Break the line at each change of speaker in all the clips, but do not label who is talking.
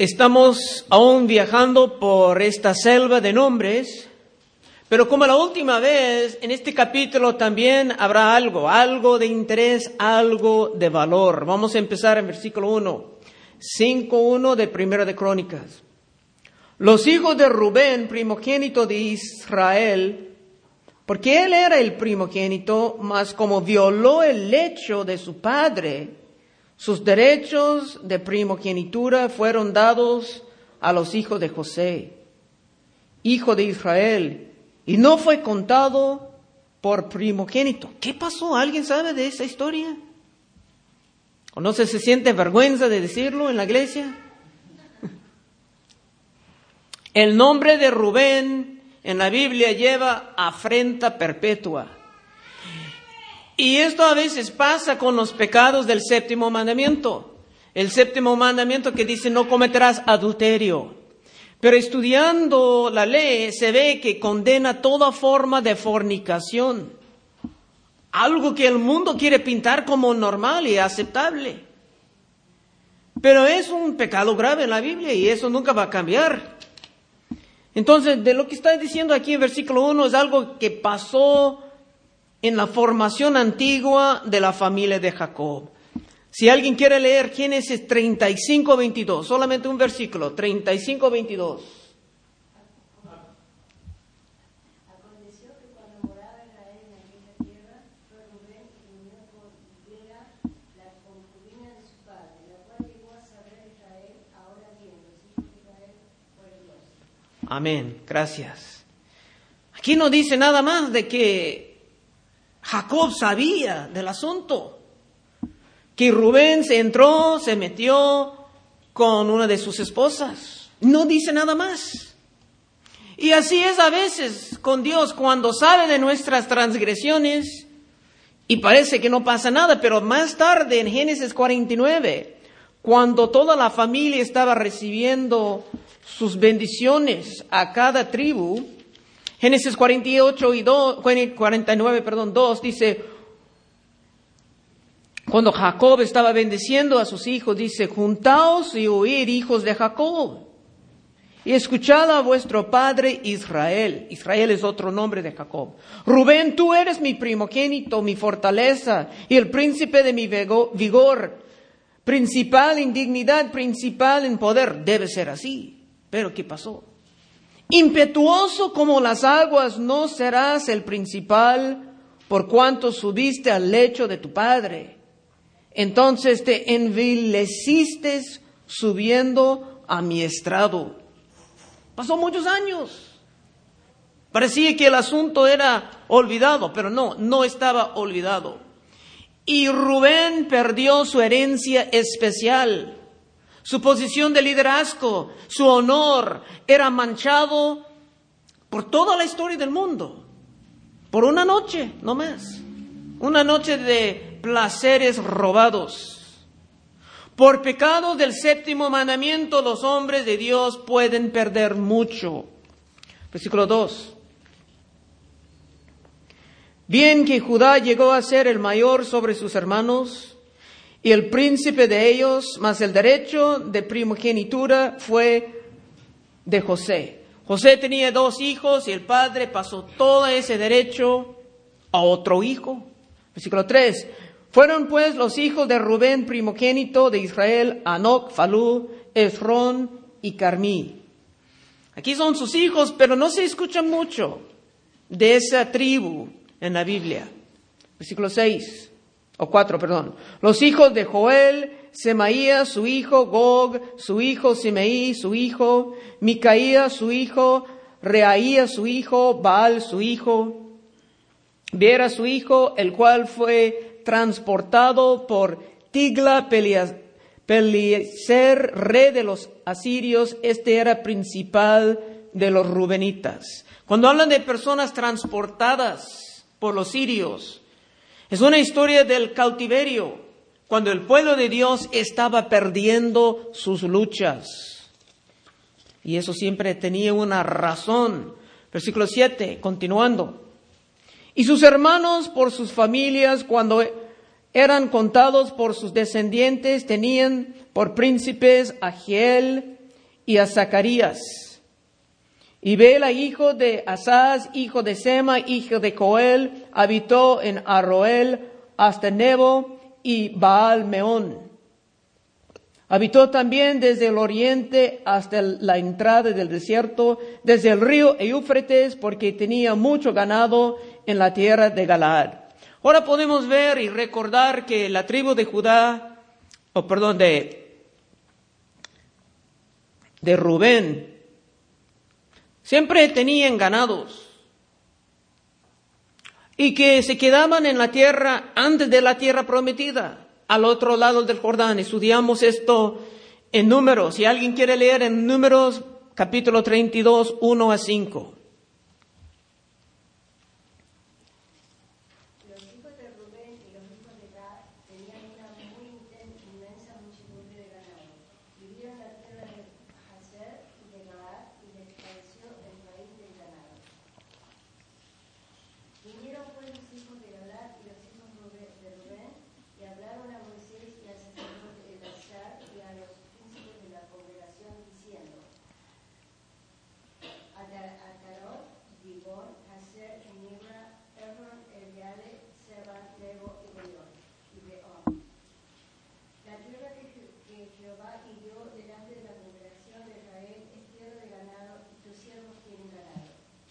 Estamos aún viajando por esta selva de nombres, pero como la última vez, en este capítulo también habrá algo de interés, algo de valor. Vamos a empezar en versículo 1, 5:1 de Primera de Crónicas. Los hijos de Rubén, primogénito de Israel, porque él era el primogénito, mas como violó el lecho de su padre, sus derechos de primogenitura fueron dados a los hijos de José, hijo de Israel, y no fue contado por primogénito. ¿Qué pasó? ¿Alguien sabe de esa historia? ¿O no se siente vergüenza de decirlo en la iglesia? El nombre de Rubén en la Biblia lleva afrenta perpetua. Y esto a veces pasa con los pecados del séptimo mandamiento. El séptimo mandamiento que dice no cometerás adulterio. Pero estudiando la ley se ve que condena toda forma de fornicación. Algo que el mundo quiere pintar como normal y aceptable. Pero es un pecado grave en la Biblia y eso nunca va a cambiar. Entonces, de lo que está diciendo aquí en versículo 1 es algo que pasó en la formación antigua de la familia de Jacob. Si alguien quiere leer Génesis 35:22, solamente un versículo, 35:22.
Aconteció que cuando moraba Israel en aquella tierra, fue Rubén y unió con Bilha, la concubina de su padre, la cual llegó a saber Israel, ahora bien, los hijos de Israel por Dios.
Amén, gracias. Aquí no dice nada más de que Jacob sabía del asunto, que Rubén se metió con una de sus esposas. No dice nada más. Y así es a veces con Dios, cuando sabe de nuestras transgresiones y parece que no pasa nada, pero más tarde en Génesis 49, cuando toda la familia estaba recibiendo sus bendiciones a cada tribu, Génesis 2 dice, cuando Jacob estaba bendiciendo a sus hijos, dice, juntaos y oíd, hijos de Jacob, y escuchad a vuestro padre Israel. Israel es otro nombre de Jacob. Rubén, tú eres mi primogénito, mi fortaleza, y el príncipe de mi vigor, principal en dignidad, principal en poder. Debe ser así. Pero ¿qué pasó? Impetuoso como las aguas no serás el principal, por cuanto subiste al lecho de tu padre. Entonces te envileciste subiendo a mi estrado. Pasó muchos años. Parecía que el asunto era olvidado, pero no estaba olvidado. Y Rubén perdió su herencia especial. Su posición de liderazgo, su honor, era manchado por toda la historia del mundo. Por una noche, no más. Una noche de placeres robados. Por pecado del séptimo mandamiento, los hombres de Dios pueden perder mucho. Versículo 2. Bien que Judá llegó a ser el mayor sobre sus hermanos, y el príncipe de ellos, mas el derecho de primogenitura fue de José. José tenía 2 hijos y el padre pasó todo ese derecho a otro hijo. Versículo 3. Fueron pues los hijos de Rubén, primogénito de Israel, Anoc, Falú, Esrón y Carmí. Aquí son sus hijos, pero no se escucha mucho de esa tribu en la Biblia. Versículo 4. Los hijos de Joel, Semaías, su hijo, Gog, su hijo, Simeí, su hijo, Micaías, su hijo, Reaías, su hijo, Baal, su hijo, Bera, su hijo, el cual fue transportado por Tigla-Pileser, rey de los asirios. Este era principal de los rubenitas. Cuando hablan de personas transportadas por los sirios, es una historia del cautiverio, cuando el pueblo de Dios estaba perdiendo sus luchas. Y eso siempre tenía una razón. Versículo 7, continuando. Y sus hermanos por sus familias, cuando eran contados por sus descendientes, tenían por príncipes a Ahiel, y a Zacarías. Y Bela, hijo de Asaz, hijo de Sema, hijo de Coel, habitó en Aroel hasta Nebo y Baal-Meón. Habitó también desde el oriente hasta la entrada del desierto, desde el río Éufrates, porque tenía mucho ganado en la tierra de Galaad. Ahora podemos ver y recordar que la tribu de Judá, de Rubén, siempre tenían ganados y que se quedaban en la tierra antes de la tierra prometida, al otro lado del Jordán. Estudiamos esto en Números. Si alguien quiere leer en Números, capítulo 32, 1 a 5.
Los hijos de Rubén y los hijos de Gad tenían una muy inmensa muchedumbre de ganado. Vivieron en la tierra de Jazer y de Galaad, y les pareció el país del ganado. Vinieron pues los hijos de Galaad y los hijos de Rubén, y hablaron a Moisés y al sacerdote Eleazar y a los príncipes de la congregación, diciendo: Atarot, Dibón, Jazer, Enibra, Hebron, Eleale, Seba, Nebo y Beón. La tierra que Jehová hirió delante de la congregación de Israel es tierra de ganado, y tus siervos tienen ganado.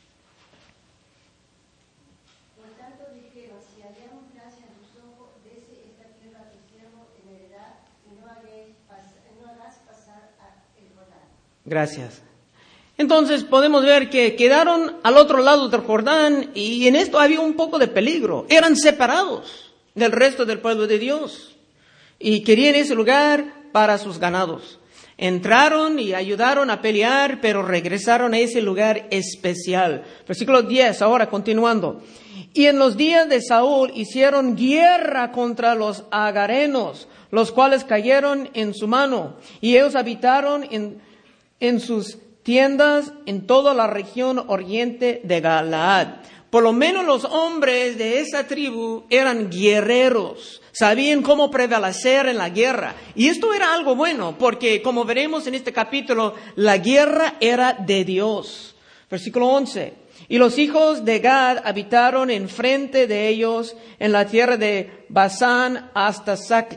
Por tanto dijeron: si hallamos gracia en tus ojos, dese esta tierra a tus siervos en heredad, y no hagas pasar el Jordán.
Gracias. Entonces podemos ver que quedaron al otro lado del Jordán y en esto había un poco de peligro. Eran separados del resto del pueblo de Dios y querían ese lugar para sus ganados. Entraron y ayudaron a pelear, pero regresaron a ese lugar especial. Versículo 10, ahora continuando. Y en los días de Saúl hicieron guerra contra los agarenos, los cuales cayeron en su mano, y ellos habitaron en sus tiendas en toda la región oriente de Galaad. Por lo menos los hombres de esa tribu eran guerreros, sabían cómo prevalecer en la guerra. Y esto era algo bueno, porque como veremos en este capítulo, la guerra era de Dios. Versículo 11. Y los hijos de Gad habitaron enfrente de ellos en la tierra de Basán hasta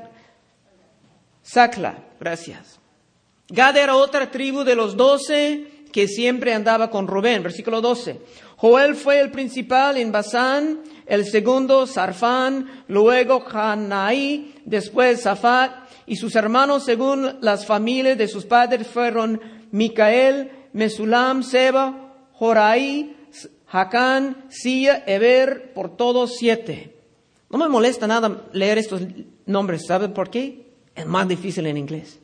Sacla. Gracias. Gad era otra tribu de los 12 que siempre andaba con Rubén. Versículo 12. Joel fue el principal en Basán, el segundo Sarfán, luego Hanaí, después Safat, y sus hermanos según las familias de sus padres fueron Micael, Mesulam, Seba, Jorai, Jacán, Sia, Eber, por todos 7. No me molesta nada leer estos nombres, ¿saben por qué? Es más difícil en inglés.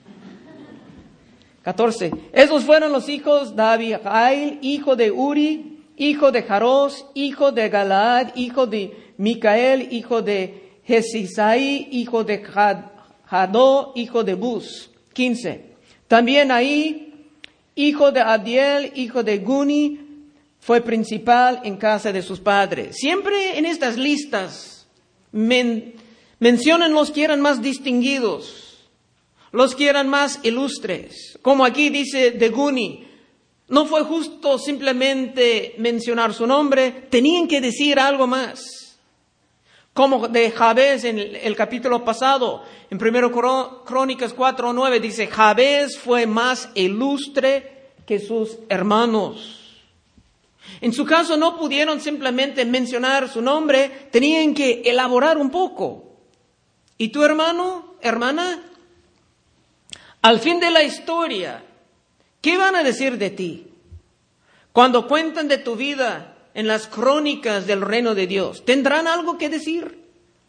14. Esos fueron los hijos de Abihail, hijo de Uri, hijo de Jaros, hijo de Galaad, hijo de Micael, hijo de Jesisai, hijo de Jadó, hijo de Bus. 15. También ahí, hijo de Abdiel, hijo de Guni, fue principal en casa de sus padres. Siempre en estas listas mencionan los que eran más distinguidos, los que eran más ilustres. Como aquí dice de Guni, no fue justo simplemente mencionar su nombre, tenían que decir algo más. Como de Jabez en el capítulo pasado, en 1 Crónicas 4:9 dice, Jabez fue más ilustre que sus hermanos. En su caso no pudieron simplemente mencionar su nombre, tenían que elaborar un poco. ¿Y tu hermano, hermana? Al fin de la historia, ¿qué van a decir de ti? Cuando cuentan de tu vida en las crónicas del reino de Dios, ¿tendrán algo que decir?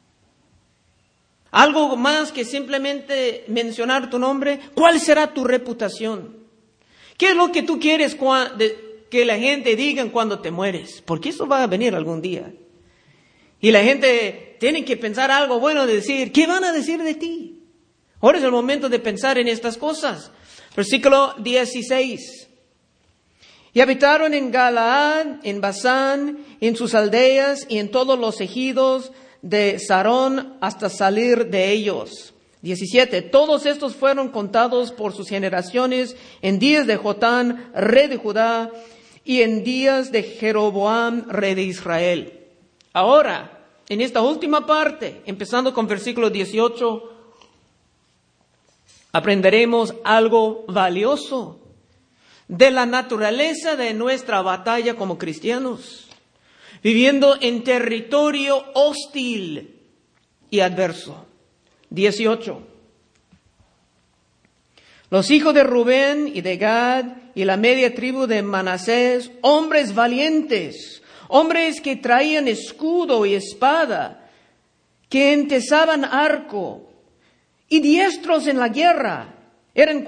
¿Algo más que simplemente mencionar tu nombre? ¿Cuál será tu reputación? ¿Qué es lo que tú quieres que la gente diga cuando te mueres? Porque eso va a venir algún día. Y la gente tiene que pensar algo bueno de decir, ¿qué van a decir de ti? Ahora es el momento de pensar en estas cosas. Versículo 16. Y habitaron en Galaad, en Basán, en sus aldeas y en todos los ejidos de Sarón hasta salir de ellos. 17. Todos estos fueron contados por sus generaciones en días de Jotán, rey de Judá, y en días de Jeroboam, rey de Israel. Ahora, en esta última parte, empezando con versículo 18, aprenderemos algo valioso de la naturaleza de nuestra batalla como cristianos, viviendo en territorio hostil y adverso. 18. Los hijos de Rubén y de Gad y la media tribu de Manasés, hombres valientes, hombres que traían escudo y espada, que entesaban arco y diestros en la guerra, eran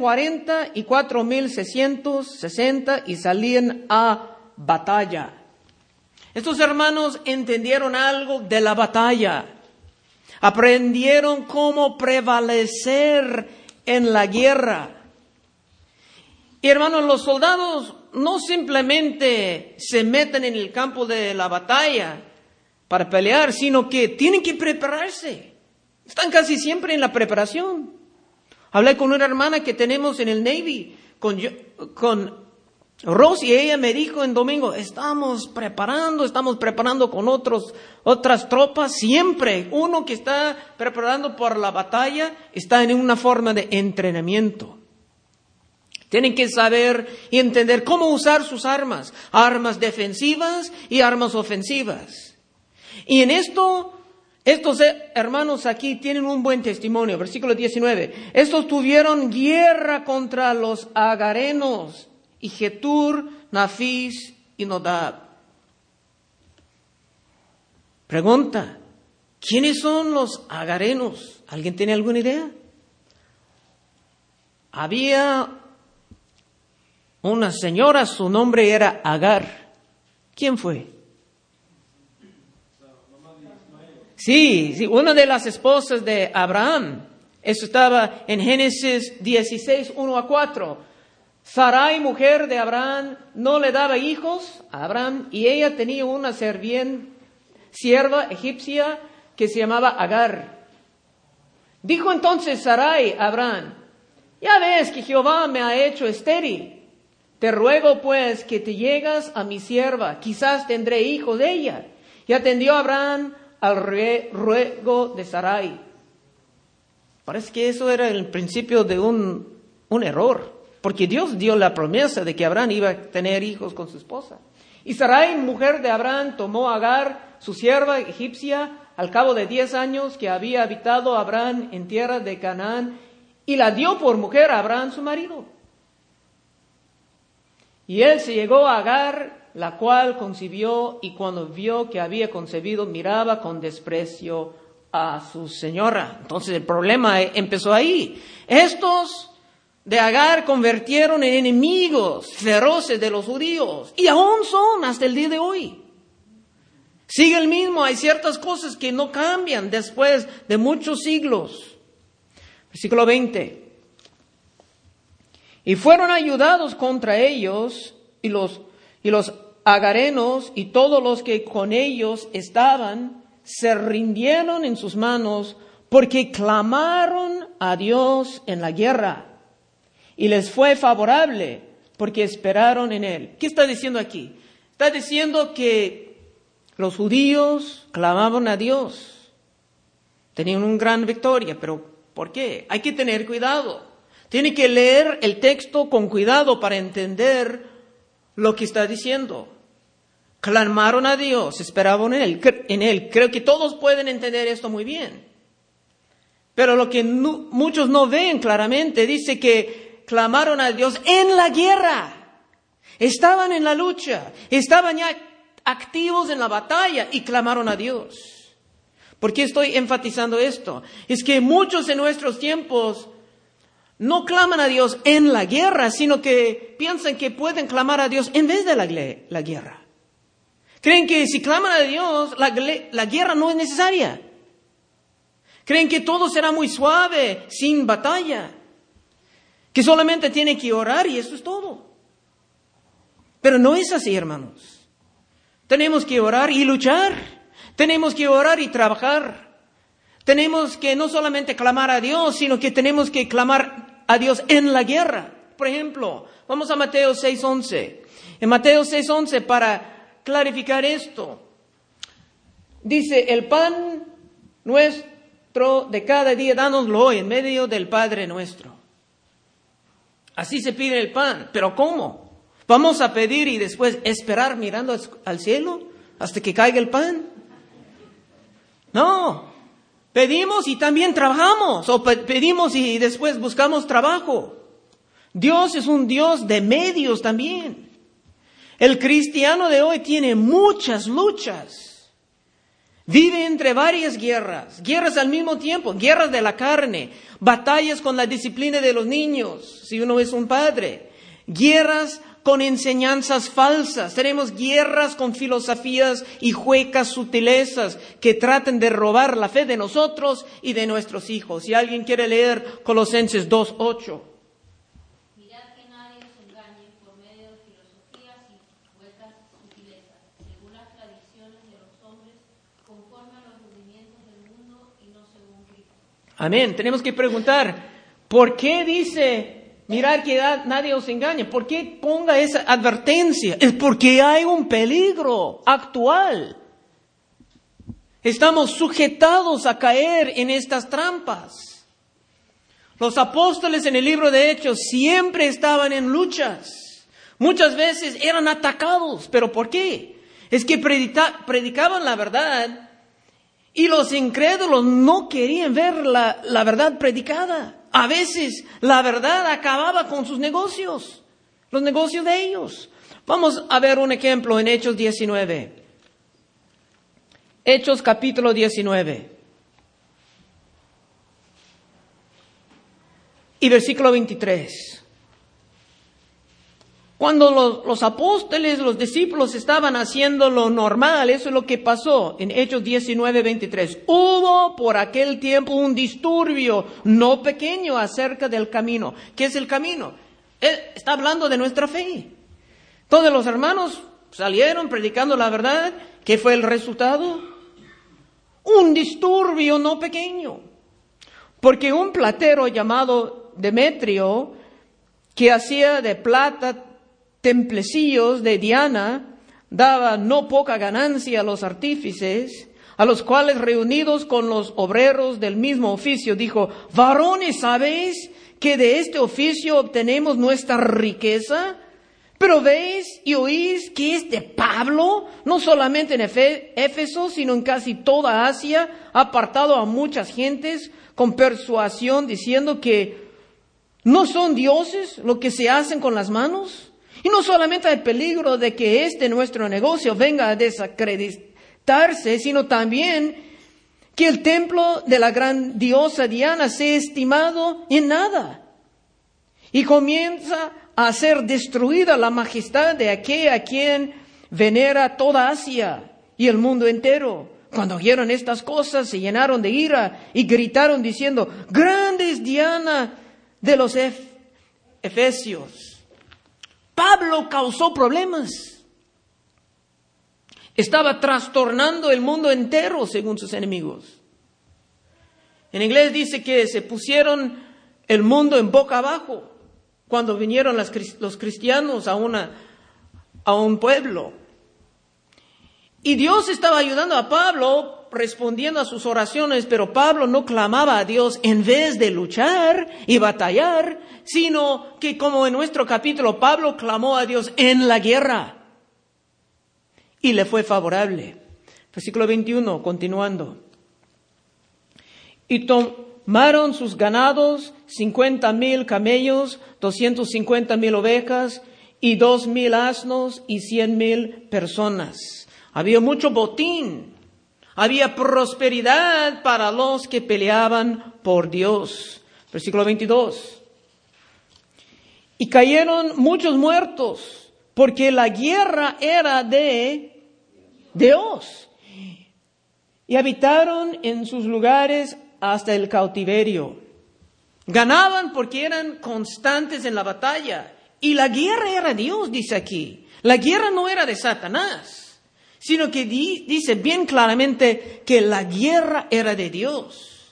44,660 y salían a batalla. Estos hermanos entendieron algo de la batalla. Aprendieron cómo prevalecer en la guerra. Y hermanos, los soldados no simplemente se meten en el campo de la batalla para pelear, sino que tienen que prepararse. Están casi siempre en la preparación. Hablé con una hermana que tenemos en el Navy, con Rosy, y ella me dijo en domingo, estamos preparando con otras tropas. Siempre uno que está preparando por la batalla está en una forma de entrenamiento. Tienen que saber y entender cómo usar sus armas defensivas y armas ofensivas. Y en estos hermanos aquí tienen un buen testimonio. Versículo 19. Estos tuvieron guerra contra los agarenos, y Getur, Nafis y Nodab. Pregunta, ¿quiénes son los agarenos? ¿Alguien tiene alguna idea? Había una señora, su nombre era Agar. ¿Quién fue? Sí, una de las esposas de Abraham. Eso estaba en Génesis 16, 1-4. Sarai, mujer de Abraham, no le daba hijos a Abraham, y ella tenía una sierva egipcia que se llamaba Agar. Dijo entonces Sarai a Abraham, ya ves que Jehová me ha hecho estéril. Te ruego pues que te llegas a mi sierva, quizás tendré hijos de ella. Y atendió Abraham al ruego de Sarai. Parece que eso era el principio de un error. Porque Dios dio la promesa de que Abraham iba a tener hijos con su esposa. Y Sarai, mujer de Abraham, tomó a Agar, su sierva egipcia, al cabo de 10 años que había habitado Abraham en tierra de Canaán, y la dio por mujer a Abraham, su marido. Y él se llegó a Agar, la cual concibió, y cuando vio que había concebido, miraba con desprecio a su señora. Entonces el problema empezó ahí. Estos de Agar convirtieron en enemigos feroces de los judíos, y aún son hasta el día de hoy. Sigue el mismo, hay ciertas cosas que no cambian después de muchos siglos. Versículo 20. Y fueron ayudados contra ellos, y los agarenos y todos los que con ellos estaban, se rindieron en sus manos, porque clamaron a Dios en la guerra. Y les fue favorable porque esperaron en Él. ¿Qué está diciendo aquí? Está diciendo que los judíos clamaban a Dios. Tenían una gran victoria, pero ¿por qué? Hay que tener cuidado. Tiene que leer el texto con cuidado para entender lo que está diciendo. Clamaron a Dios, esperaban en Él. Creo que todos pueden entender esto muy bien. Pero lo que muchos no ven claramente, dice que clamaron a Dios en la guerra. Estaban en la lucha, estaban ya activos en la batalla y clamaron a Dios. ¿Por qué estoy enfatizando esto? Es que muchos en nuestros tiempos no claman a Dios en la guerra, sino que piensan que pueden clamar a Dios en vez de la guerra. Creen que si claman a Dios, la guerra no es necesaria. Creen que todo será muy suave, sin batalla. Que solamente tiene que orar y eso es todo. Pero no es así, hermanos. Tenemos que orar y luchar. Tenemos que orar y trabajar. tenemos que no solamente clamar a Dios, sino que tenemos que clamar a Dios en la guerra. Por ejemplo, vamos a Mateo 6:11. En Mateo 6:11, para clarificar esto, dice, el pan nuestro de cada día, dánoslo hoy en medio del Padre nuestro. Así se pide el pan. ¿Pero cómo? ¿Vamos a pedir y después esperar mirando al cielo hasta que caiga el pan? No. Pedimos y también trabajamos. O pedimos y después buscamos trabajo. Dios es un Dios de medios también. El cristiano de hoy tiene muchas luchas. Vive entre varias guerras al mismo tiempo, guerras de la carne, batallas con la disciplina de los niños, si uno es un padre, guerras con enseñanzas falsas, tenemos guerras con filosofías y huecas sutilezas que tratan de robar la fe de nosotros y de nuestros hijos. Si alguien quiere leer Colosenses 2:8.
Mirad que nadie os engañe por medio de filosofías y huecas sutilezas, según las tradiciones de los hombres, conforme a los rudimientos del mundo y no según Cristo.
Amén. Tenemos que preguntar, ¿por qué dice, mirad que nadie os engañe? ¿Por qué ponga esa advertencia? Es porque hay un peligro actual. Estamos sujetados a caer en estas trampas. Los apóstoles en el libro de Hechos siempre estaban en luchas. Muchas veces eran atacados. ¿Pero por qué? Es que predicaban la verdad y los incrédulos no querían ver la verdad predicada. A veces la verdad acababa con sus negocios, los negocios de ellos. Vamos a ver un ejemplo en Hechos 19. Hechos capítulo 19. Y versículo 23. Cuando los apóstoles, los discípulos estaban haciendo lo normal, eso es lo que pasó en Hechos 19:23. Hubo por aquel tiempo un disturbio no pequeño acerca del camino. ¿Qué es el camino? Él está hablando de nuestra fe. Todos los hermanos salieron predicando la verdad. ¿Qué fue el resultado? Un disturbio no pequeño. Porque un platero llamado Demetrio, que hacía de plata templecillos de Diana, daba no poca ganancia a los artífices, a los cuales reunidos con los obreros del mismo oficio, dijo, varones, ¿sabéis que de este oficio obtenemos nuestra riqueza? Pero veis y oís que este Pablo, no solamente en Éfeso, sino en casi toda Asia, ha apartado a muchas gentes con persuasión, diciendo que no son dioses lo que se hacen con las manos. Y no solamente hay peligro de que nuestro negocio venga a desacreditarse, sino también que el templo de la gran diosa Diana sea estimado en nada. Y comienza a ser destruida la majestad de aquella a quien venera toda Asia y el mundo entero. Cuando oyeron estas cosas, se llenaron de ira y gritaron diciendo, grande es Diana de los Efesios. Pablo causó problemas. Estaba trastornando el mundo entero según sus enemigos. En inglés dice que se pusieron el mundo en boca abajo cuando vinieron los cristianos a un pueblo. Y Dios estaba ayudando a Pablo respondiendo a sus oraciones, pero Pablo no clamaba a Dios en vez de luchar y batallar, sino que como en nuestro capítulo, Pablo clamó a Dios en la guerra y le fue favorable. Versículo 21, continuando. Y tomaron sus ganados, 50,000 camellos, 250,000 ovejas y 2,000 asnos y 100,000 personas. Había mucho botín. Había prosperidad para los que peleaban por Dios. Versículo 22. Y cayeron muchos muertos, porque la guerra era de Dios. Y habitaron en sus lugares hasta el cautiverio. Ganaban porque eran constantes en la batalla. Y la guerra era de Dios, dice aquí. La guerra no era de Satanás, sino que dice bien claramente que la guerra era de Dios.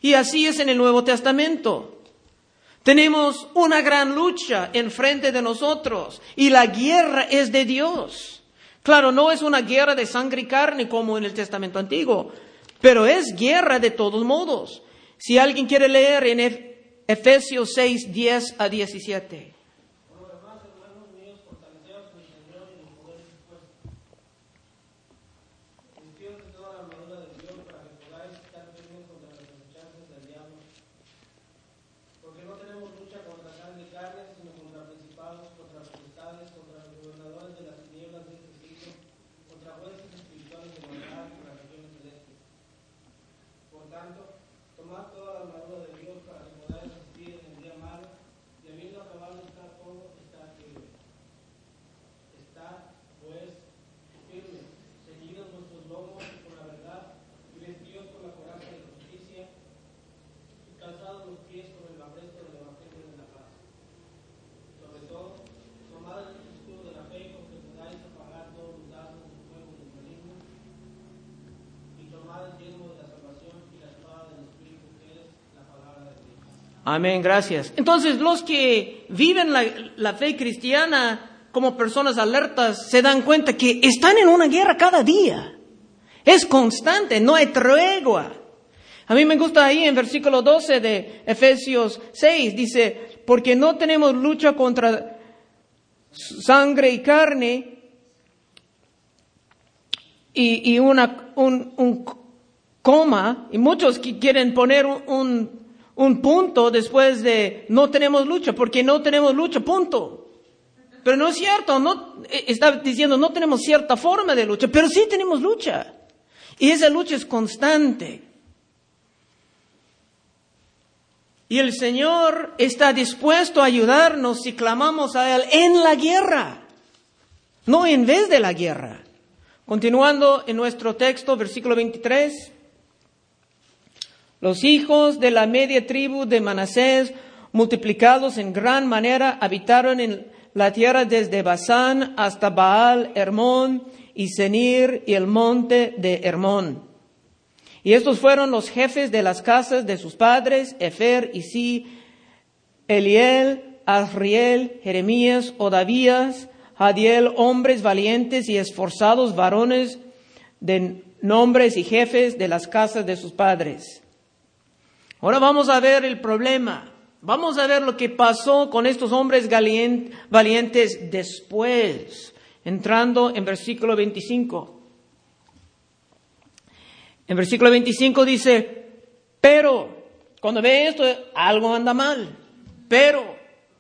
Y así es en el Nuevo Testamento. Tenemos una gran lucha enfrente de nosotros y la guerra es de Dios. Claro, no es una guerra de sangre y carne como en el Testamento Antiguo, pero es guerra de todos modos. Si alguien quiere leer en Efesios 6, 10 a 17. Amén, gracias. Entonces, los que viven la fe cristiana como personas alertas se dan cuenta que están en una guerra cada día. Es constante, no hay tregua. A mí me gusta ahí en versículo 12 de Efesios 6, dice, porque no tenemos lucha contra sangre y carne y un coma, y muchos quieren poner un punto después de no tenemos lucha, porque no tenemos lucha, punto. Pero no es cierto, no está diciendo no tenemos cierta forma de lucha, pero sí tenemos lucha. Y esa lucha es constante. Y el Señor está dispuesto a ayudarnos si clamamos a Él en la guerra, no en vez de la guerra. Continuando en nuestro texto, versículo 23. Los hijos de la media tribu de Manasés, multiplicados en gran manera, habitaron en la tierra desde Basán hasta Baal, Hermón y Senir y el monte de Hermón. Y estos fueron los jefes de las casas de sus padres, Efer, Isí, Eliel, Azriel, Jeremías, Odavías, Jadiel, hombres valientes y esforzados varones de nombres y jefes de las casas de sus padres. Ahora vamos a ver el problema. Vamos a ver lo que pasó con estos hombres valientes después, entrando en versículo 25. En versículo 25 dice, pero, cuando ve esto, algo anda mal, pero,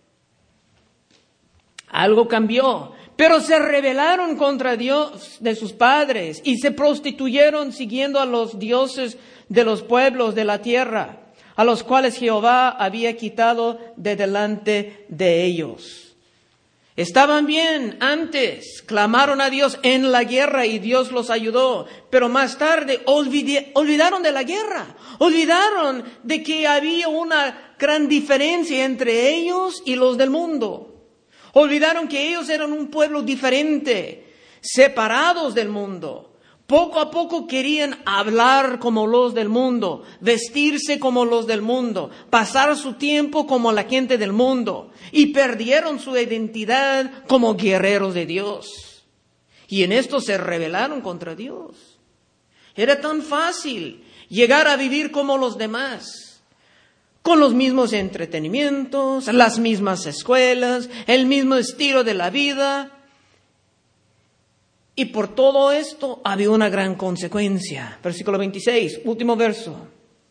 algo cambió. Pero se rebelaron contra Dios de sus padres y se prostituyeron siguiendo a los dioses de los pueblos de la tierra, a los cuales Jehová había quitado de delante de ellos. Estaban bien antes, clamaron a Dios en la guerra y Dios los ayudó, pero más tarde olvidaron de la guerra, olvidaron de que había una gran diferencia entre ellos y los del mundo. Olvidaron que ellos eran un pueblo diferente, separados del mundo. Poco a poco querían hablar como los del mundo, vestirse como los del mundo, pasar su tiempo como la gente del mundo, y perdieron su identidad como guerreros de Dios. Y en esto se rebelaron contra Dios. Era tan fácil llegar a vivir como los demás, con los mismos entretenimientos, las mismas escuelas, el mismo estilo de la vida. Y por todo esto había una gran consecuencia. Versículo 26, último verso.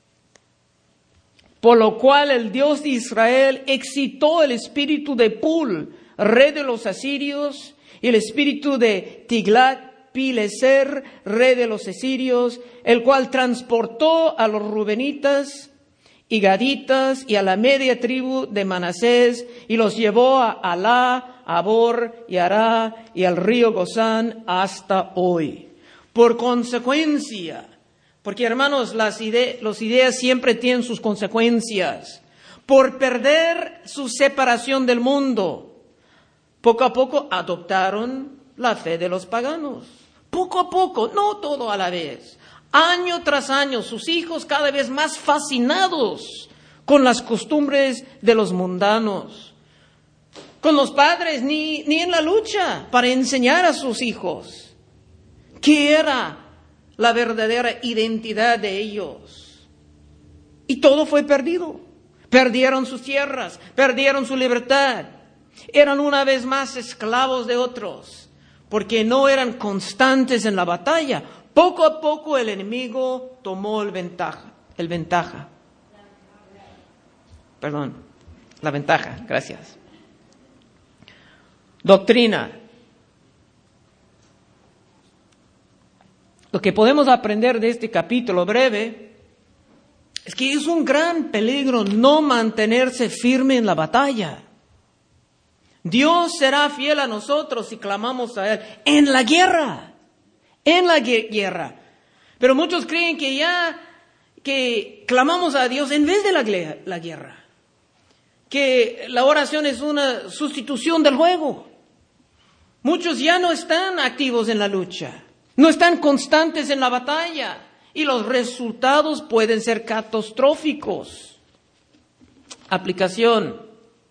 Por lo cual el Dios de Israel excitó el espíritu de Pul, rey de los asirios, y el espíritu de Tiglat-Pileser, rey de los asirios, el cual transportó a los rubenitas y gaditas y a la media tribu de Manasés y los llevó a Alá, a Bor y Ará y al río Gozán hasta hoy. Por consecuencia, porque hermanos, las ideas siempre tienen sus consecuencias. Por perder su separación del mundo, poco a poco adoptaron la fe de los paganos. Poco a poco, no todo a la vez. Año tras año, sus hijos cada vez más fascinados con las costumbres de los mundanos. Con los padres ni en la lucha para enseñar a sus hijos qué era la verdadera identidad de ellos. Y todo fue perdido. Perdieron sus tierras, perdieron su libertad. Eran una vez más esclavos de otros, porque no eran constantes en la batalla. Poco a poco el enemigo tomó la ventaja, gracias. Doctrina. Lo que podemos aprender de este capítulo breve es que es un gran peligro no mantenerse firme en la batalla. Dios será fiel a nosotros si clamamos a Él en la guerra. Pero muchos creen que clamamos a Dios en vez de la guerra. Que la oración es una sustitución del juego. Muchos ya no están activos en la lucha. No están constantes en la batalla. Y los resultados pueden ser catastróficos. Aplicación.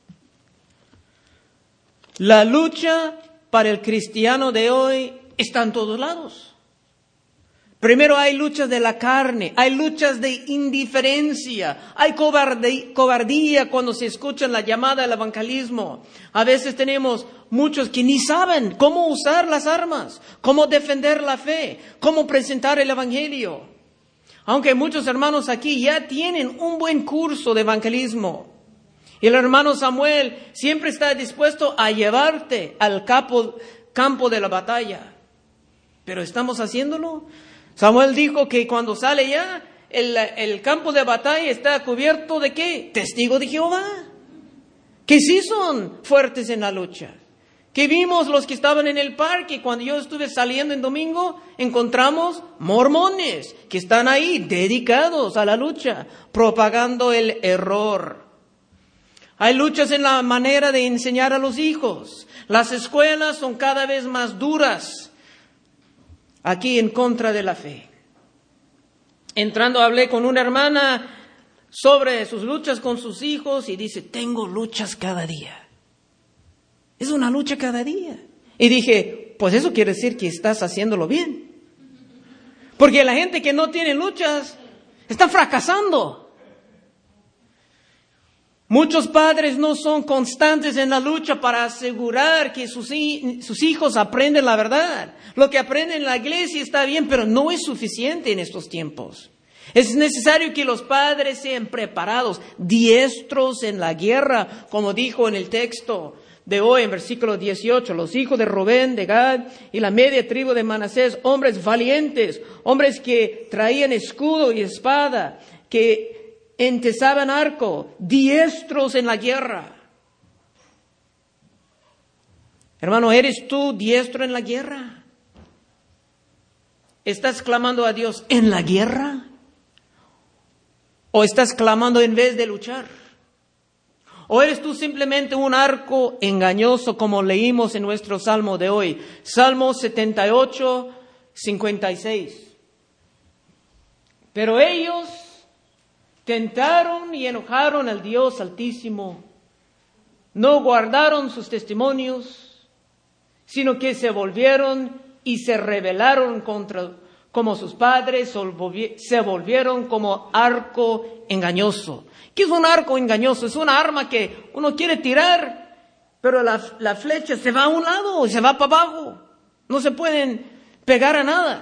La lucha para el cristiano de hoy está en todos lados. Primero hay luchas de la carne, hay luchas de indiferencia, hay cobardía cuando se escucha la llamada al evangelismo. A veces tenemos muchos que ni saben cómo usar las armas, cómo defender la fe, cómo presentar el evangelio. Aunque muchos hermanos aquí ya tienen un buen curso de evangelismo. Y el hermano Samuel siempre está dispuesto a llevarte al campo de la batalla. ¿Pero estamos haciéndolo? Samuel dijo que cuando sale ya, el campo de batalla está cubierto ¿de qué? Testigos de Jehová. Que sí son fuertes en la lucha. Que vimos los que estaban en el parque. Cuando yo estuve saliendo en domingo, encontramos mormones que están ahí dedicados a la lucha, propagando el error. Hay luchas en la manera de enseñar a los hijos. Las escuelas son cada vez más duras aquí en contra de la fe. Entrando hablé con una hermana sobre sus luchas con sus hijos y dice, tengo luchas cada día. Es una lucha cada día. Y dije, pues eso quiere decir que estás haciéndolo bien. Porque la gente que no tiene luchas está fracasando. Muchos padres no son constantes en la lucha para asegurar que sus hijos aprenden la verdad. Lo que aprenden en la iglesia está bien, pero no es suficiente en estos tiempos. Es necesario que los padres sean preparados, diestros en la guerra, como dijo en el texto de hoy, en versículo 18. Los hijos de Rubén, de Gad y la media tribu de Manasés, hombres valientes, hombres que traían escudo y espada, que entesaban arco, diestros en la guerra. Hermano, ¿eres tú diestro en la guerra? ¿Estás clamando a Dios en la guerra? ¿O estás clamando en vez de luchar? ¿O eres tú simplemente un arco engañoso como leímos en nuestro salmo de hoy? Salmo 78, 56. Pero ellos tentaron y enojaron al Dios Altísimo. No guardaron sus testimonios, sino que se volvieron y se rebelaron como sus padres, se volvieron como arco engañoso. ¿Qué es un arco engañoso? Es una arma que uno quiere tirar, pero la flecha se va a un lado y se va para abajo. No se pueden pegar a nada.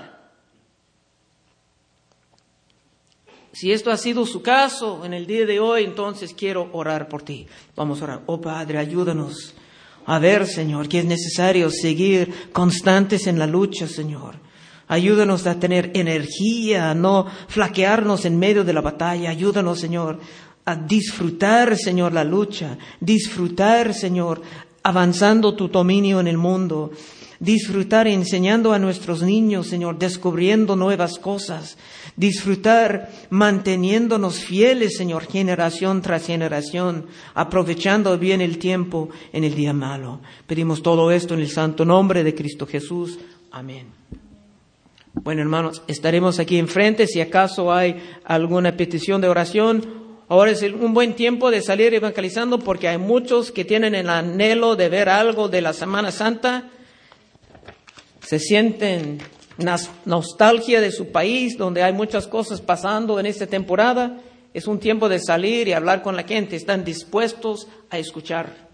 Si esto ha sido su caso en el día de hoy, entonces quiero orar por ti. Vamos a orar. Oh Padre, ayúdanos a ver, Señor, que es necesario seguir constantes en la lucha, Señor. Ayúdanos a tener energía, a no flaquearnos en medio de la batalla. Ayúdanos, Señor, a disfrutar, Señor, la lucha. Disfrutar, Señor, avanzando tu dominio en el mundo. Disfrutar enseñando a nuestros niños, Señor, descubriendo nuevas cosas. Disfrutar manteniéndonos fieles, Señor, generación tras generación, aprovechando bien el tiempo en el día malo. Pedimos todo esto en el santo nombre de Cristo Jesús. Amén. Bueno, hermanos, estaremos aquí enfrente si acaso hay alguna petición de oración. Ahora es un buen tiempo de salir evangelizando porque hay muchos que tienen el anhelo de ver algo de la Semana Santa. Se sienten nostalgia de su país, donde hay muchas cosas pasando en esta temporada. Es un tiempo de salir y hablar con la gente. Están dispuestos a escuchar.